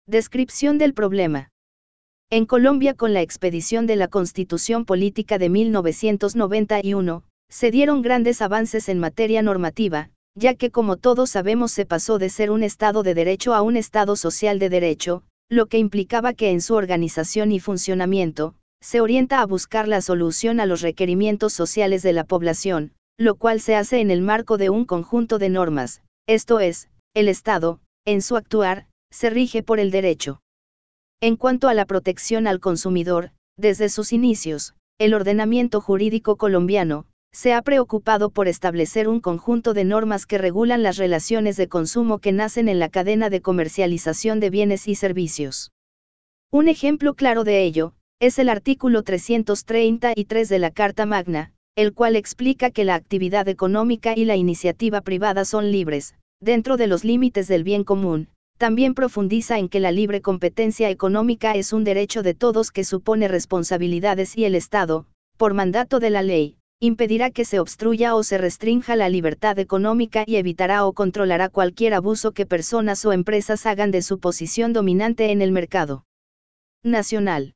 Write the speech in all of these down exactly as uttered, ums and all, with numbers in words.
Descripción del problema. En Colombia, con la expedición de la Constitución Política de mil novecientos noventa y uno, se dieron grandes avances en materia normativa, ya que como todos sabemos se pasó de ser un Estado de derecho a un Estado social de derecho, lo que implicaba que en su organización y funcionamiento, se orienta a buscar la solución a los requerimientos sociales de la población, lo cual se hace en el marco de un conjunto de normas, esto es, el Estado, en su actuar, se rige por el derecho. En cuanto a la protección al consumidor, desde sus inicios, el ordenamiento jurídico colombiano, se ha preocupado por establecer un conjunto de normas que regulan las relaciones de consumo que nacen en la cadena de comercialización de bienes y servicios. Un ejemplo claro de ello, es el artículo trescientos treinta y tres de la Carta Magna, el cual explica que la actividad económica y la iniciativa privada son libres, dentro de los límites del bien común. También profundiza en que la libre competencia económica es un derecho de todos que supone responsabilidades y el Estado, por mandato de la ley, impedirá que se obstruya o se restrinja la libertad económica y evitará o controlará cualquier abuso que personas o empresas hagan de su posición dominante en el mercado nacional.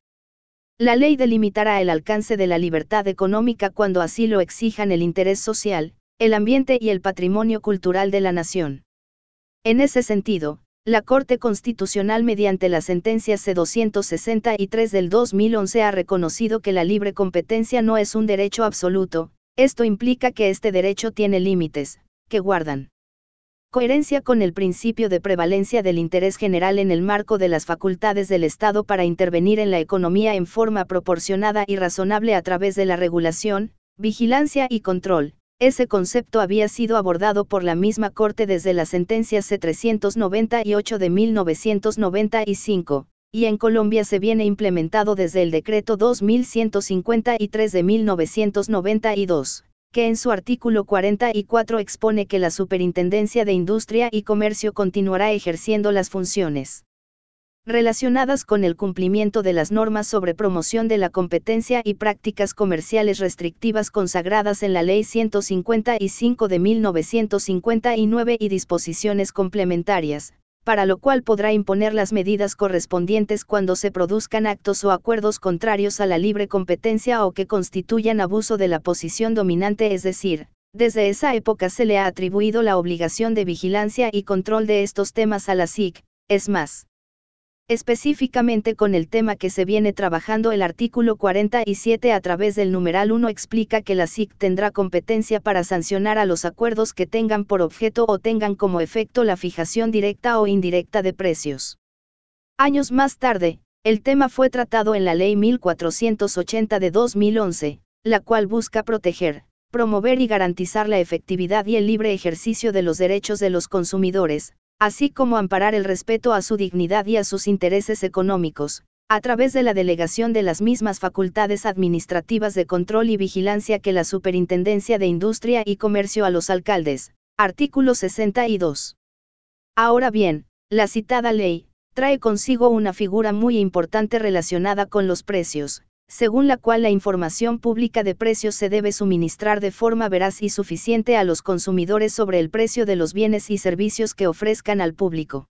La ley delimitará el alcance de la libertad económica cuando así lo exijan el interés social, el ambiente y el patrimonio cultural de la nación. En ese sentido, la Corte Constitucional mediante la sentencia C doscientos sesenta y tres del dos mil once ha reconocido que la libre competencia no es un derecho absoluto, esto implica que este derecho tiene límites, que guardan coherencia con el principio de prevalencia del interés general en el marco de las facultades del Estado para intervenir en la economía en forma proporcionada y razonable a través de la regulación, vigilancia y control. Ese concepto había sido abordado por la misma Corte desde la sentencia C trescientos noventa y ocho de mil novecientos noventa y cinco, y en Colombia se viene implementado desde el Decreto dos mil ciento cincuenta y tres de mil novecientos noventa y dos, que en su artículo cuarenta y cuatro expone que la Superintendencia de Industria y Comercio continuará ejerciendo las funciones relacionadas con el cumplimiento de las normas sobre promoción de la competencia y prácticas comerciales restrictivas consagradas en la Ley ciento cincuenta y cinco de mil novecientos cincuenta y nueve y disposiciones complementarias, para lo cual podrá imponer las medidas correspondientes cuando se produzcan actos o acuerdos contrarios a la libre competencia o que constituyan abuso de la posición dominante, es decir, desde esa época se le ha atribuido la obligación de vigilancia y control de estos temas a la S I C, es más. Específicamente con el tema que se viene trabajando, el artículo cuarenta y siete a través del numeral uno explica que la S I C tendrá competencia para sancionar a los acuerdos que tengan por objeto o tengan como efecto la fijación directa o indirecta de precios. Años más tarde, el tema fue tratado en la Ley mil cuatrocientos ochenta de dos mil once, la cual busca proteger, promover y garantizar la efectividad y el libre ejercicio de los derechos de los consumidores, así como amparar el respeto a su dignidad y a sus intereses económicos, a través de la delegación de las mismas facultades administrativas de control y vigilancia que la Superintendencia de Industria y Comercio a los alcaldes. Artículo sesenta y dos. Ahora bien, la citada ley trae consigo una figura muy importante relacionada con los precios, según la cual la información pública de precios se debe suministrar de forma veraz y suficiente a los consumidores sobre el precio de los bienes y servicios que ofrezcan al público.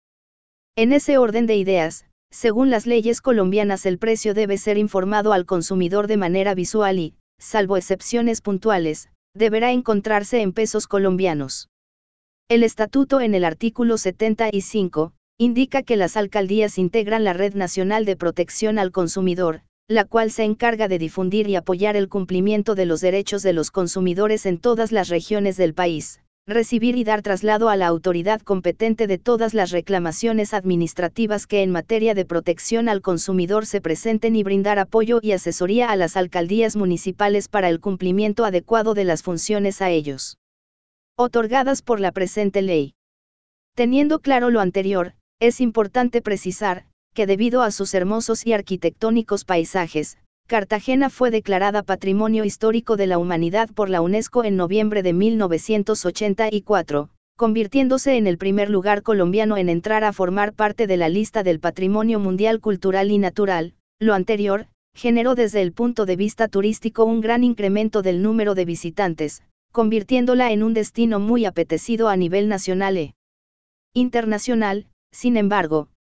En ese orden de ideas, según las leyes colombianas, el precio debe ser informado al consumidor de manera visual y, salvo excepciones puntuales, deberá encontrarse en pesos colombianos. El estatuto en el artículo setenta y cinco, indica que las alcaldías integran la Red Nacional de Protección al Consumidor, la cual se encarga de difundir y apoyar el cumplimiento de los derechos de los consumidores en todas las regiones del país, recibir y dar traslado a la autoridad competente de todas las reclamaciones administrativas que en materia de protección al consumidor se presenten y brindar apoyo y asesoría a las alcaldías municipales para el cumplimiento adecuado de las funciones a ellos otorgadas por la presente ley. Teniendo claro lo anterior, es importante precisar que debido a sus hermosos y arquitectónicos paisajes, Cartagena fue declarada Patrimonio Histórico de la Humanidad por la UNESCO en noviembre de mil novecientos ochenta y cuatro, convirtiéndose en el primer lugar colombiano en entrar a formar parte de la lista del Patrimonio Mundial Cultural y Natural. Lo anterior generó desde el punto de vista turístico un gran incremento del número de visitantes, convirtiéndola en un destino muy apetecido a nivel nacional e internacional. Sin embargo,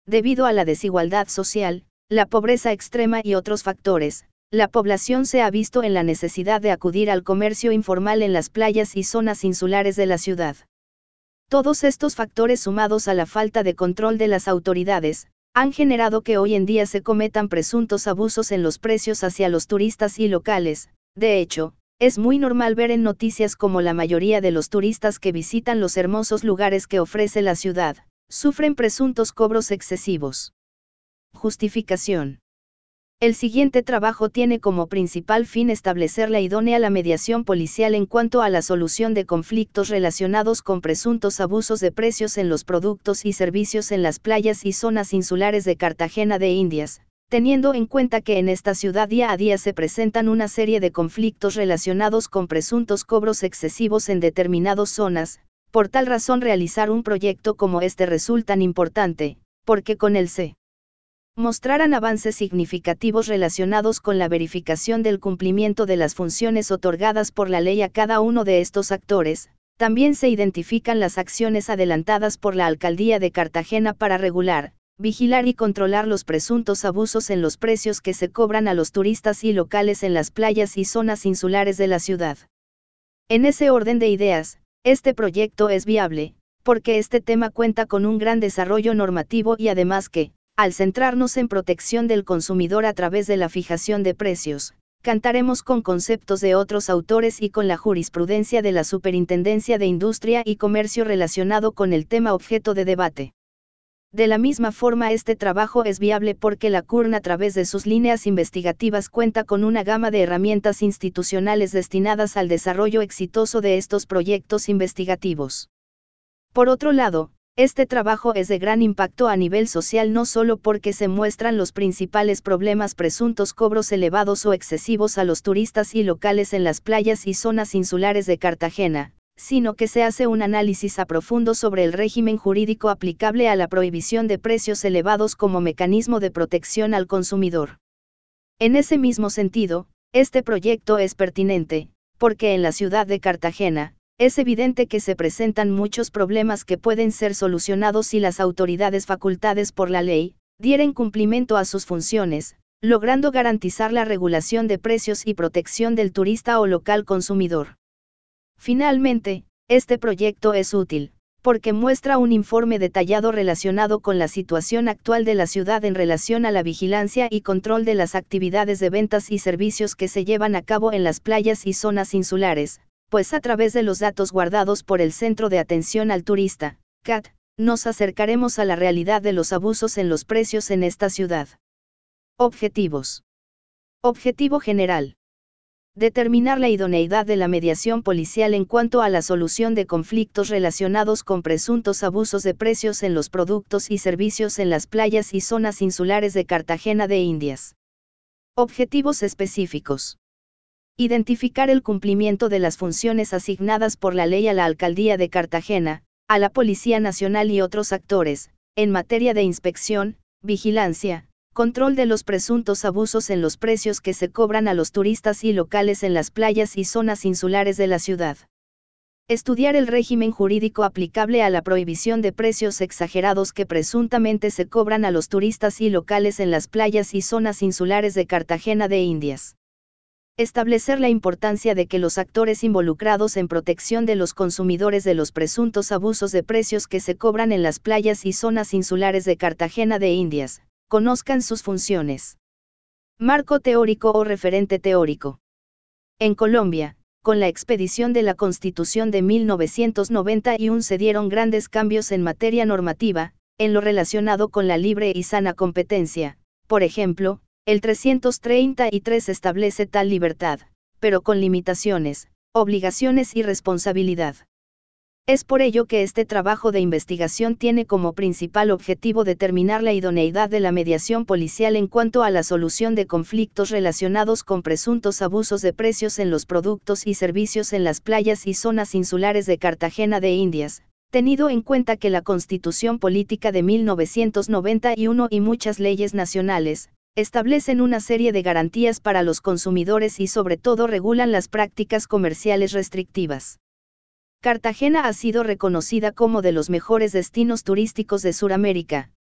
debido a la desigualdad social, la pobreza extrema y otros factores, la población se ha visto en la necesidad de acudir al comercio informal en las playas y zonas insulares de la ciudad. Todos estos factores, sumados a la falta de control de las autoridades, han generado que hoy en día se cometan presuntos abusos en los precios hacia los turistas y locales. De hecho, es muy normal ver en noticias como la mayoría de los turistas que visitan los hermosos lugares que ofrece la ciudad, sufren presuntos cobros excesivos. Justificación. El siguiente trabajo tiene como principal fin establecer la idónea la mediación policial en cuanto a la solución de conflictos relacionados con presuntos abusos de precios en los productos y servicios en las playas y zonas insulares de Cartagena de Indias, teniendo en cuenta que en esta ciudad día a día se presentan una serie de conflictos relacionados con presuntos cobros excesivos en determinadas zonas. Por tal razón, realizar un proyecto como este resulta tan importante, porque con él se mostrarán avances significativos relacionados con la verificación del cumplimiento de las funciones otorgadas por la ley a cada uno de estos actores. También se identifican las acciones adelantadas por la Alcaldía de Cartagena para regular, vigilar y controlar los presuntos abusos en los precios que se cobran a los turistas y locales en las playas y zonas insulares de la ciudad. En ese orden de ideas, este proyecto es viable, porque este tema cuenta con un gran desarrollo normativo y además que, al centrarnos en protección del consumidor a través de la fijación de precios, cantaremos con conceptos de otros autores y con la jurisprudencia de la Superintendencia de Industria y Comercio relacionado con el tema objeto de debate. De la misma forma, este trabajo es viable porque la C U R N a través de sus líneas investigativas cuenta con una gama de herramientas institucionales destinadas al desarrollo exitoso de estos proyectos investigativos. Por otro lado, este trabajo es de gran impacto a nivel social no solo porque se muestran los principales problemas presuntos cobros elevados o excesivos a los turistas y locales en las playas y zonas insulares de Cartagena, sino que se hace un análisis a profundo sobre el régimen jurídico aplicable a la prohibición de precios elevados como mecanismo de protección al consumidor. En ese mismo sentido, este proyecto es pertinente, porque en la ciudad de Cartagena, es evidente que se presentan muchos problemas que pueden ser solucionados si las autoridades facultadas por la ley dieren cumplimiento a sus funciones, logrando garantizar la regulación de precios y protección del turista o local consumidor. Finalmente, este proyecto es útil, porque muestra un informe detallado relacionado con la situación actual de la ciudad en relación a la vigilancia y control de las actividades de ventas y servicios que se llevan a cabo en las playas y zonas insulares, pues a través de los datos guardados por el Centro de Atención al Turista, C A T, nos acercaremos a la realidad de los abusos en los precios en esta ciudad. Objetivos. Objetivo general. Determinar la idoneidad de la mediación policial en cuanto a la solución de conflictos relacionados con presuntos abusos de precios en los productos y servicios en las playas y zonas insulares de Cartagena de Indias. Objetivos específicos. Identificar el cumplimiento de las funciones asignadas por la ley a la Alcaldía de Cartagena, a la Policía Nacional y otros actores, en materia de inspección, vigilancia, control de los presuntos abusos en los precios que se cobran a los turistas y locales en las playas y zonas insulares de la ciudad. Estudiar el régimen jurídico aplicable a la prohibición de precios exagerados que presuntamente se cobran a los turistas y locales en las playas y zonas insulares de Cartagena de Indias. Establecer la importancia de que los actores involucrados en protección de los consumidores de los presuntos abusos de precios que se cobran en las playas y zonas insulares de Cartagena de Indias, conozcan sus funciones. Marco teórico o referente teórico. En Colombia, con la expedición de la Constitución de mil novecientos noventa y uno se dieron grandes cambios en materia normativa, en lo relacionado con la libre y sana competencia. Por ejemplo, el trescientos treinta y tres establece tal libertad, pero con limitaciones, obligaciones y responsabilidad. Es por ello que este trabajo de investigación tiene como principal objetivo determinar la idoneidad de la mediación policial en cuanto a la solución de conflictos relacionados con presuntos abusos de precios en los productos y servicios en las playas y zonas insulares de Cartagena de Indias, tenido en cuenta que la Constitución Política de mil novecientos noventa y uno y muchas leyes nacionales, establecen una serie de garantías para los consumidores y sobre todo regulan las prácticas comerciales restrictivas. Cartagena ha sido reconocida como de los mejores destinos turísticos de Sudamérica,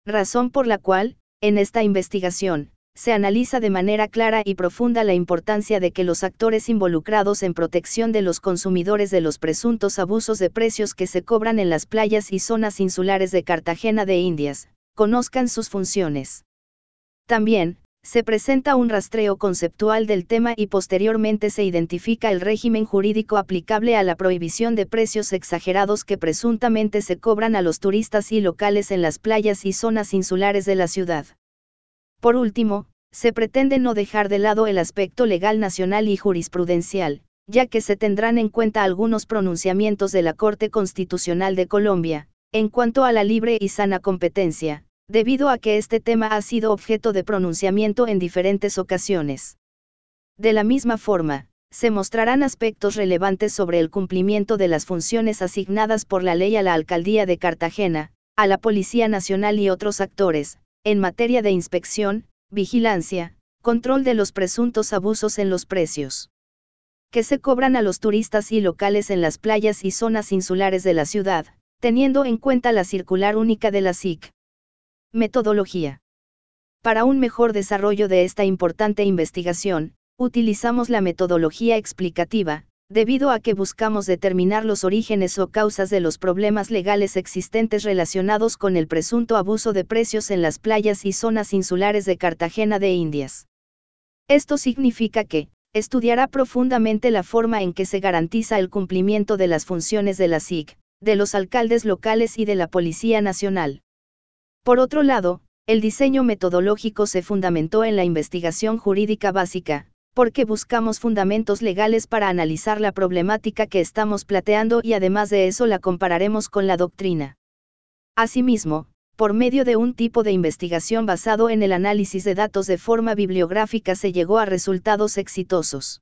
razón por la cual, en esta investigación, se analiza de manera clara y profunda la importancia de que los actores involucrados en protección de los consumidores de los presuntos abusos de precios que se cobran en las playas y zonas insulares de Cartagena de Indias, conozcan sus funciones. También, se presenta un rastreo conceptual del tema y posteriormente se identifica el régimen jurídico aplicable a la prohibición de precios exagerados que presuntamente se cobran a los turistas y locales en las playas y zonas insulares de la ciudad. Por último, se pretende no dejar de lado el aspecto legal nacional y jurisprudencial, ya que se tendrán en cuenta algunos pronunciamientos de la Corte Constitucional de Colombia, en cuanto a la libre y sana competencia, debido a que este tema ha sido objeto de pronunciamiento en diferentes ocasiones. De la misma forma, se mostrarán aspectos relevantes sobre el cumplimiento de las funciones asignadas por la ley a la Alcaldía de Cartagena, a la Policía Nacional y otros actores, en materia de inspección, vigilancia, control de los presuntos abusos en los precios que se cobran a los turistas y locales en las playas y zonas insulares de la ciudad, teniendo en cuenta la circular única de la S I C. Metodología. Para un mejor desarrollo de esta importante investigación, utilizamos la metodología explicativa, debido a que buscamos determinar los orígenes o causas de los problemas legales existentes relacionados con el presunto abuso de precios en las playas y zonas insulares de Cartagena de Indias. Esto significa que, estudiará profundamente la forma en que se garantiza el cumplimiento de las funciones de la S I C, de los alcaldes locales y de la Policía Nacional. Por otro lado, el diseño metodológico se fundamentó en la investigación jurídica básica, porque buscamos fundamentos legales para analizar la problemática que estamos planteando y además de eso la compararemos con la doctrina. Asimismo, por medio de un tipo de investigación basado en el análisis de datos de forma bibliográfica se llegó a resultados exitosos.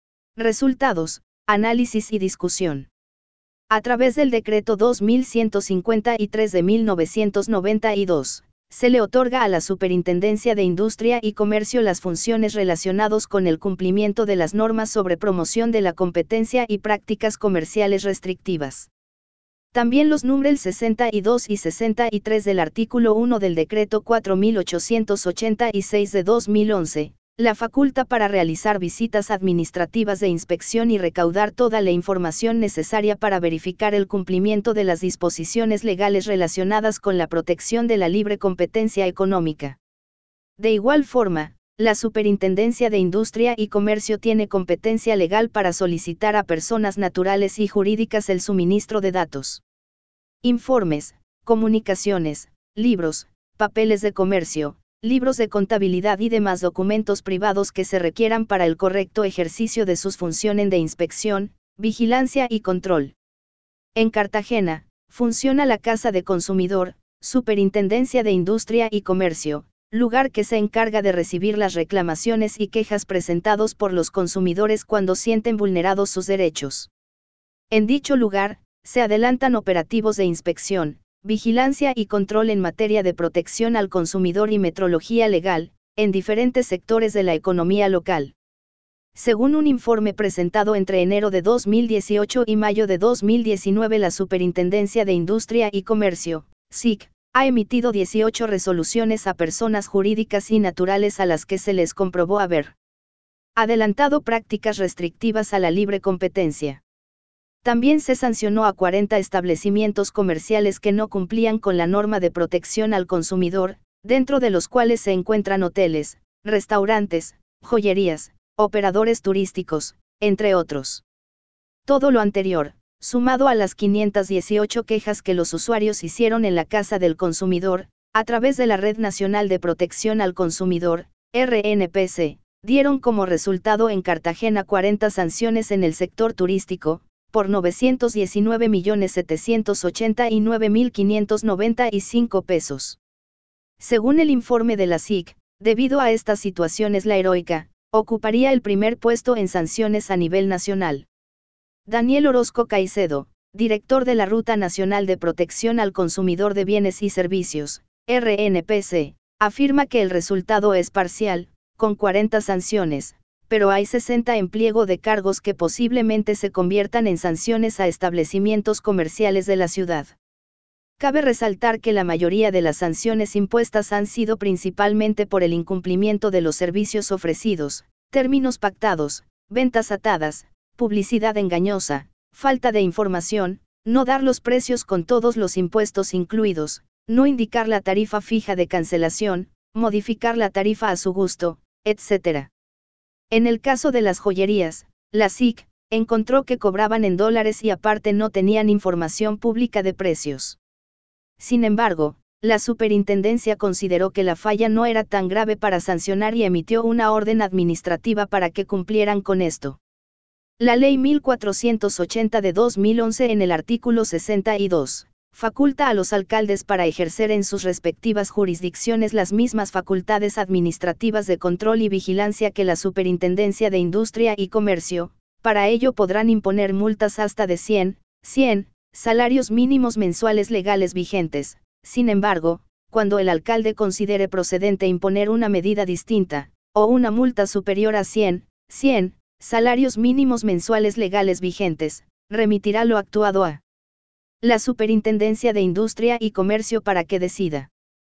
Resultados, análisis y discusión. A través del Decreto dos mil ciento cincuenta y tres de mil novecientos noventa y dos, se le otorga a la Superintendencia de Industria y Comercio las funciones relacionadas con el cumplimiento de las normas sobre promoción de la competencia y prácticas comerciales restrictivas. También los números sesenta y dos y sesenta y tres del artículo uno del Decreto cuatro mil ochocientos ochenta y seis de dos mil once, la faculta para realizar visitas administrativas de inspección y recaudar toda la información necesaria para verificar el cumplimiento de las disposiciones legales relacionadas con la protección de la libre competencia económica. De igual forma, la Superintendencia de Industria y Comercio tiene competencia legal para solicitar a personas naturales y jurídicas el suministro de datos, informes, comunicaciones, libros, papeles de comercio, libros de contabilidad y demás documentos privados que se requieran para el correcto ejercicio de sus funciones de inspección, vigilancia y control. En Cartagena, funciona la Casa de Consumidor, Superintendencia de Industria y Comercio, lugar que se encarga de recibir las reclamaciones y quejas presentados por los consumidores cuando sienten vulnerados sus derechos. En dicho lugar, se adelantan operativos de inspección, vigilancia y control en materia de protección al consumidor y metrología legal, en diferentes sectores de la economía local. Según un informe presentado entre enero de dos mil dieciocho y mayo de dos mil diecinueve, la Superintendencia de Industria y Comercio, S I C, ha emitido dieciocho resoluciones a personas jurídicas y naturales a las que se les comprobó haber adelantado prácticas restrictivas a la libre competencia. También se sancionó a cuarenta establecimientos comerciales que no cumplían con la norma de protección al consumidor, dentro de los cuales se encuentran hoteles, restaurantes, joyerías, operadores turísticos, entre otros. Todo lo anterior, sumado a las quinientas dieciocho quejas que los usuarios hicieron en la Casa del Consumidor, a través de la Red Nacional de Protección al Consumidor, R N P C, dieron como resultado en Cartagena cuarenta sanciones en el sector turístico, por novecientos diecinueve millones setecientos ochenta y nueve mil quinientos noventa y cinco pesos. Según el informe de la S I C, debido a estas situaciones la Heroica, ocuparía el primer puesto en sanciones a nivel nacional. Daniel Orozco Caicedo, director de la Ruta Nacional de Protección al Consumidor de Bienes y Servicios, R N P C, afirma que el resultado es parcial, con cuarenta sanciones, pero hay sesenta en pliego de cargos que posiblemente se conviertan en sanciones a establecimientos comerciales de la ciudad. Cabe resaltar que la mayoría de las sanciones impuestas han sido principalmente por el incumplimiento de los servicios ofrecidos, términos pactados, ventas atadas, publicidad engañosa, falta de información, no dar los precios con todos los impuestos incluidos, no indicar la tarifa fija de cancelación, modificar la tarifa a su gusto, etcétera. En el caso de las joyerías, la S I C encontró que cobraban en dólares y aparte no tenían información pública de precios. Sin embargo, la superintendencia consideró que la falla no era tan grave para sancionar y emitió una orden administrativa para que cumplieran con esto. La Ley mil cuatrocientos ochenta de dos mil once en el artículo sesenta y dos, faculta a los alcaldes para ejercer en sus respectivas jurisdicciones las mismas facultades administrativas de control y vigilancia que la Superintendencia de Industria y Comercio. Para ello podrán imponer multas hasta de cien, cien, salarios mínimos mensuales legales vigentes. Sin embargo, cuando el alcalde considere procedente imponer una medida distinta, o una multa superior a cien, cien, salarios mínimos mensuales legales vigentes, remitirá lo actuado a la Superintendencia de Industria y Comercio para que decida.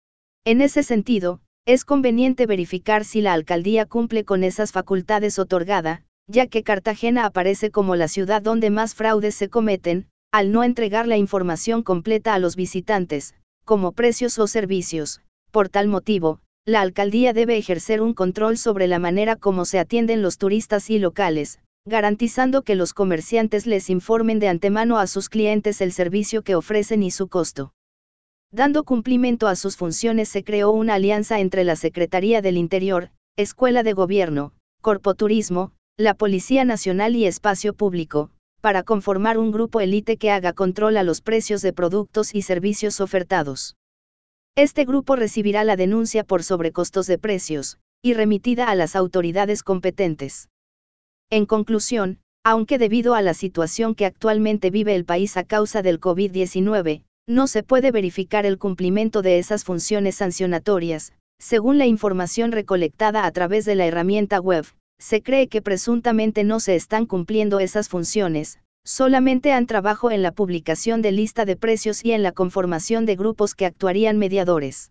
En ese sentido, es conveniente verificar si la alcaldía cumple con esas facultades otorgada, ya que Cartagena aparece como la ciudad donde más fraudes se cometen, al no entregar la información completa a los visitantes, como precios o servicios. Por tal motivo, la alcaldía debe ejercer un control sobre la manera como se atienden los turistas y locales, garantizando que los comerciantes les informen de antemano a sus clientes el servicio que ofrecen y su costo. Dando cumplimiento a sus funciones se creó una alianza entre la Secretaría del Interior, Escuela de Gobierno, Corpoturismo, la Policía Nacional y Espacio Público, para conformar un grupo élite que haga control a los precios de productos y servicios ofertados. Este grupo recibirá la denuncia por sobrecostos de precios, y remitida a las autoridades competentes. En conclusión, aunque debido a la situación que actualmente vive el país a causa del COVID diecinueve, no se puede verificar el cumplimiento de esas funciones sancionatorias, según la información recolectada a través de la herramienta web, se cree que presuntamente no se están cumpliendo esas funciones, solamente han trabajo en la publicación de lista de precios y en la conformación de grupos que actuarían mediadores.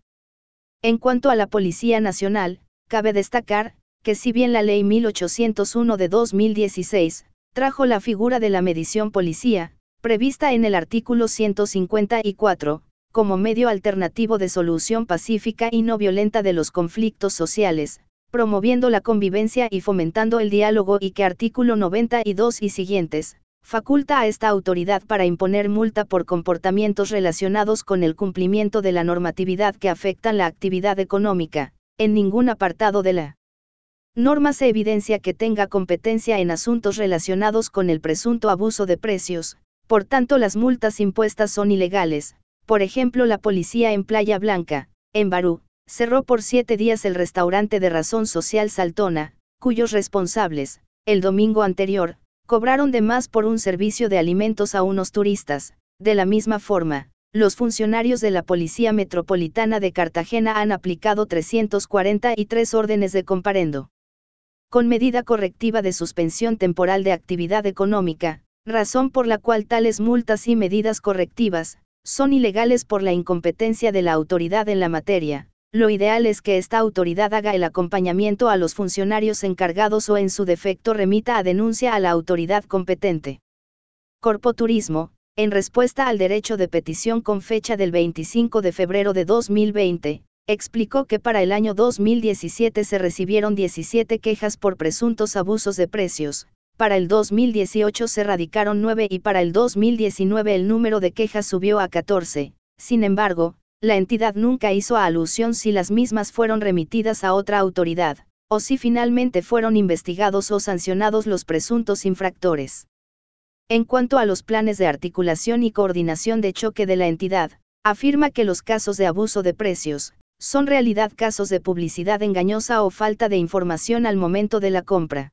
En cuanto a la Policía Nacional, cabe destacar, que si bien la Ley mil ochocientos uno de dos mil dieciséis, trajo la figura de la medición policía, prevista en el artículo ciento cincuenta y cuatro, como medio alternativo de solución pacífica y no violenta de los conflictos sociales, promoviendo la convivencia y fomentando el diálogo y que artículo noventa y dos y siguientes, faculta a esta autoridad para imponer multa por comportamientos relacionados con el cumplimiento de la normatividad que afectan la actividad económica. En ningún apartado de la norma se evidencia que tenga competencia en asuntos relacionados con el presunto abuso de precios, por tanto las multas impuestas son ilegales. Por ejemplo, la policía en Playa Blanca, en Barú, cerró por siete días el restaurante de razón social Saltona, cuyos responsables, el domingo anterior, cobraron de más por un servicio de alimentos a unos turistas. De la misma forma, los funcionarios de la Policía Metropolitana de Cartagena han aplicado trescientas cuarenta y tres órdenes de comparendo con medida correctiva de suspensión temporal de actividad económica, razón por la cual tales multas y medidas correctivas son ilegales por la incompetencia de la autoridad en la materia. Lo ideal es que esta autoridad haga el acompañamiento a los funcionarios encargados o en su defecto remita a denuncia a la autoridad competente. Corpoturismo, en respuesta al derecho de petición con fecha del veinticinco de febrero de dos mil veinte, explicó que para el año dos mil diecisiete se recibieron diecisiete quejas por presuntos abusos de precios, para el dos mil dieciocho se radicaron nueve y para el dos mil diecinueve el número de quejas subió a catorce. Sin embargo, la entidad nunca hizo alusión si las mismas fueron remitidas a otra autoridad, o si finalmente fueron investigados o sancionados los presuntos infractores. En cuanto a los planes de articulación y coordinación de choque de la entidad, afirma que los casos de abuso de precios son realidad casos de publicidad engañosa o falta de información al momento de la compra.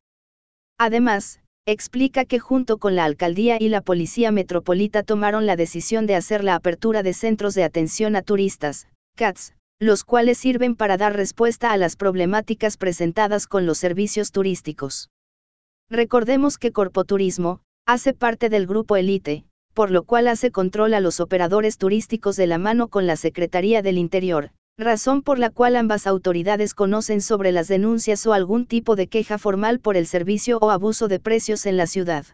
Además, explica que junto con la alcaldía y la Policía Metropolitana tomaron la decisión de hacer la apertura de centros de atención a turistas, C A Ts, los cuales sirven para dar respuesta a las problemáticas presentadas con los servicios turísticos. Recordemos que Corpoturismo hace parte del grupo Elite, por lo cual hace control a los operadores turísticos de la mano con la Secretaría del Interior, razón por la cual ambas autoridades conocen sobre las denuncias o algún tipo de queja formal por el servicio o abuso de precios en la ciudad.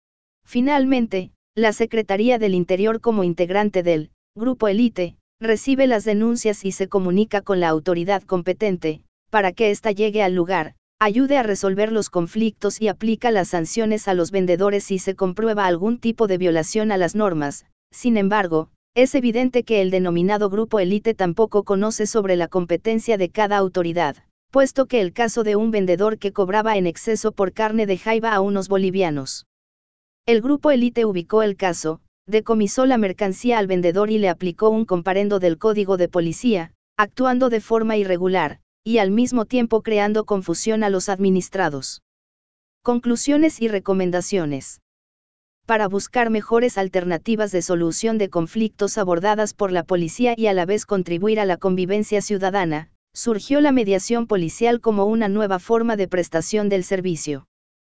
Finalmente, la Secretaría del Interior, como integrante del Grupo Élite, recibe las denuncias y se comunica con la autoridad competente, para que ésta llegue al lugar, ayude a resolver los conflictos y aplica las sanciones a los vendedores si se comprueba algún tipo de violación a las normas. Sin embargo, es evidente que el denominado Grupo Élite tampoco conoce sobre la competencia de cada autoridad, puesto que el caso de un vendedor que cobraba en exceso por carne de jaiba a unos bolivianos. El Grupo Élite ubicó el caso, decomisó la mercancía al vendedor y le aplicó un comparendo del Código de Policía, actuando de forma irregular, y al mismo tiempo creando confusión a los administrados. Conclusiones y recomendaciones. Para buscar mejores alternativas de solución de conflictos abordadas por la policía y a la vez contribuir a la convivencia ciudadana, surgió la mediación policial como una nueva forma de prestación del servicio.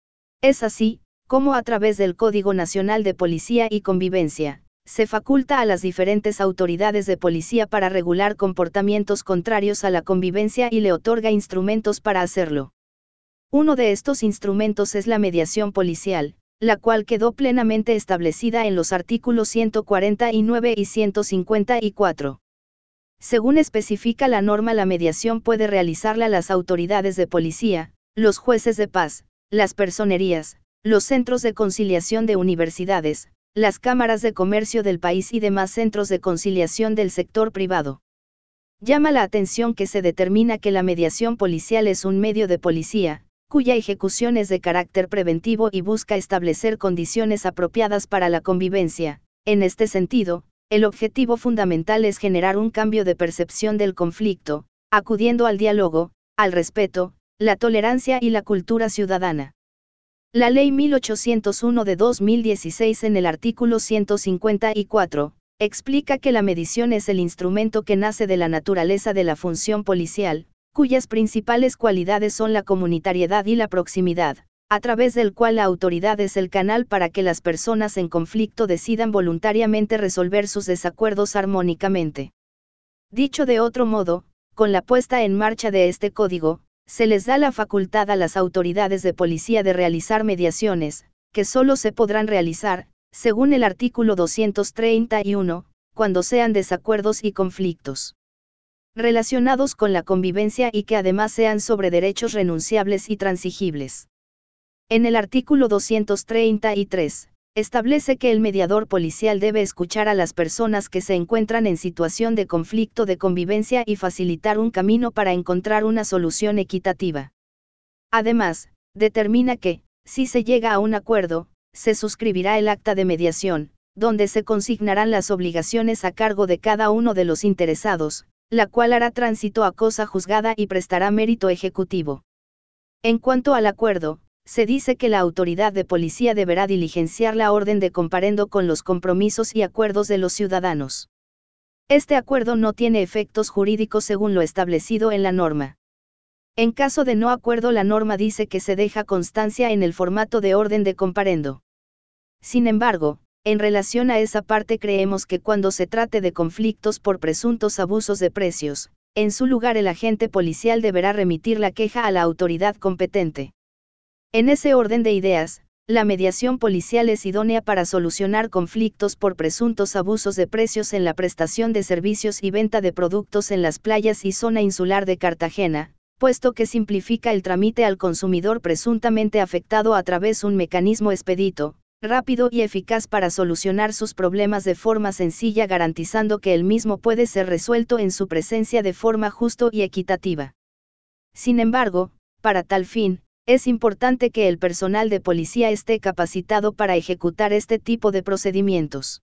Es así, como a través del Código Nacional de Policía y Convivencia, se faculta a las diferentes autoridades de policía para regular comportamientos contrarios a la convivencia y le otorga instrumentos para hacerlo. Uno de estos instrumentos es la mediación policial, la cual quedó plenamente establecida en los artículos ciento cuarenta y nueve y ciento cincuenta y cuatro. Según especifica la norma, la mediación puede realizarla las autoridades de policía, los jueces de paz, las personerías, los centros de conciliación de universidades, las cámaras de comercio del país y demás centros de conciliación del sector privado. Llama la atención que se determina que la mediación policial es un medio de policía, cuya ejecución es de carácter preventivo y busca establecer condiciones apropiadas para la convivencia. En este sentido, el objetivo fundamental es generar un cambio de percepción del conflicto, acudiendo al diálogo, al respeto, la tolerancia y la cultura ciudadana. La Ley mil ochocientos uno de dos mil dieciséis en el artículo ciento cincuenta y cuatro, explica que la mediación es el instrumento que nace de la naturaleza de la función policial, cuyas principales cualidades son la comunitariedad y la proximidad, a través del cual la autoridad es el canal para que las personas en conflicto decidan voluntariamente resolver sus desacuerdos armónicamente. Dicho de otro modo, con la puesta en marcha de este código, se les da la facultad a las autoridades de policía de realizar mediaciones, que solo se podrán realizar, según el artículo doscientos treinta y uno, cuando sean desacuerdos y conflictos relacionados con la convivencia y que además sean sobre derechos renunciables y transigibles. En el artículo doscientos treinta y tres, establece que el mediador policial debe escuchar a las personas que se encuentran en situación de conflicto de convivencia y facilitar un camino para encontrar una solución equitativa. Además, determina que, si se llega a un acuerdo, se suscribirá el acta de mediación, donde se consignarán las obligaciones a cargo de cada uno de los interesados, la cual hará tránsito a cosa juzgada y prestará mérito ejecutivo. En cuanto al acuerdo, se dice que la autoridad de policía deberá diligenciar la orden de comparendo con los compromisos y acuerdos de los ciudadanos. Este acuerdo no tiene efectos jurídicos según lo establecido en la norma. En caso de no acuerdo, la norma dice que se deja constancia en el formato de orden de comparendo. Sin embargo, en relación a esa parte, creemos que cuando se trate de conflictos por presuntos abusos de precios, en su lugar el agente policial deberá remitir la queja a la autoridad competente. En ese orden de ideas, la mediación policial es idónea para solucionar conflictos por presuntos abusos de precios en la prestación de servicios y venta de productos en las playas y zona insular de Cartagena, puesto que simplifica el trámite al consumidor presuntamente afectado a través de un mecanismo expedito, rápido y eficaz para solucionar sus problemas de forma sencilla, garantizando que el mismo puede ser resuelto en su presencia de forma justa y equitativa. Sin embargo, para tal fin, es importante que el personal de policía esté capacitado para ejecutar este tipo de procedimientos.